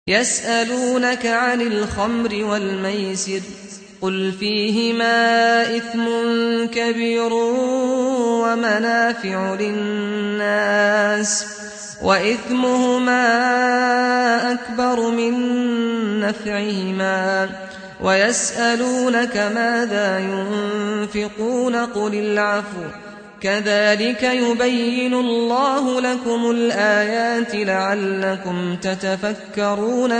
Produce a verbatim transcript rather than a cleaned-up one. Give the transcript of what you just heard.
يسألونك عن الخمر والميسر قل فيهما إثم كبير ومنافع للناس وإثمهما أكبر من نفعهما ويسألونك ماذا ينفقون قل العفو كذلك يبين الله لكم الآيات لعلكم تتفكرون